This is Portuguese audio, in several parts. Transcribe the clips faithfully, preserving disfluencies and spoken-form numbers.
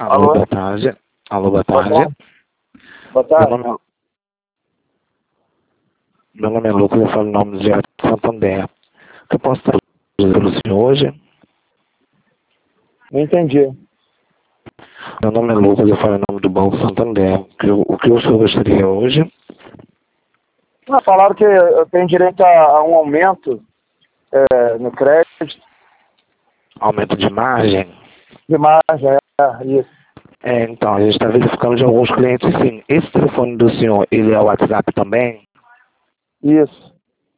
Alô, Alô? boa tarde. Alô, boa Boa tarde. tarde. Boa Meu tarde. nome é, meu nome é Lucas, eu falo em nome do Direto de Santander. O que eu posso estar pelo senhor hoje? Não entendi. Meu nome é Lucas, eu falo em nome do Banco Santander. O que, o que o senhor gostaria hoje? Ah, falaram que eu tenho direito a, a um aumento é, no crédito, Aumento de margem? de margem, é, isso. É, então, a gente está verificando de alguns clientes, sim. Esse telefone do senhor, ele é o WhatsApp também? Isso.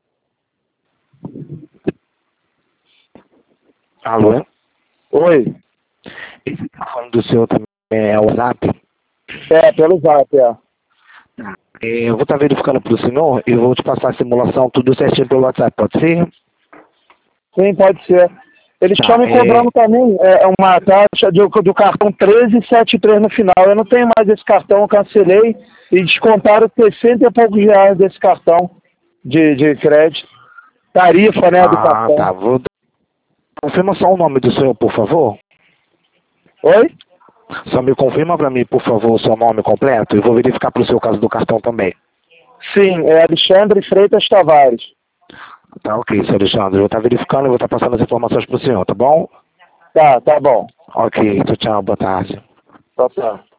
Alô? Oi. Esse telefone do senhor também é o WhatsApp? É, pelo zap, é. É, eu vou estar verificando para o senhor e vou te passar a simulação tudo certinho pelo WhatsApp, pode ser? Sim, pode ser. Eles Tá, estão me é... cobrando também é, uma taxa de- do cartão treze setenta e três no final. Eu não tenho mais esse cartão, eu cancelei e descontaram sessenta e poucos reais desse cartão de, de crédito. Tarifa, né, do Ah, cartão. tá. Vou... Confirma só o nome do senhor, por favor. Oi? Só me confirma para mim, por favor, o seu nome completo e vou verificar para o seu caso do cartão também. Sim, é Alexandre Freitas Tavares. Tá ok, senhor Alexandre. Eu vou estar verificando e vou estar passando as informações para o senhor, tá bom? Tá, tá bom. Ok, tchau, tchau, boa tarde. Tá certo.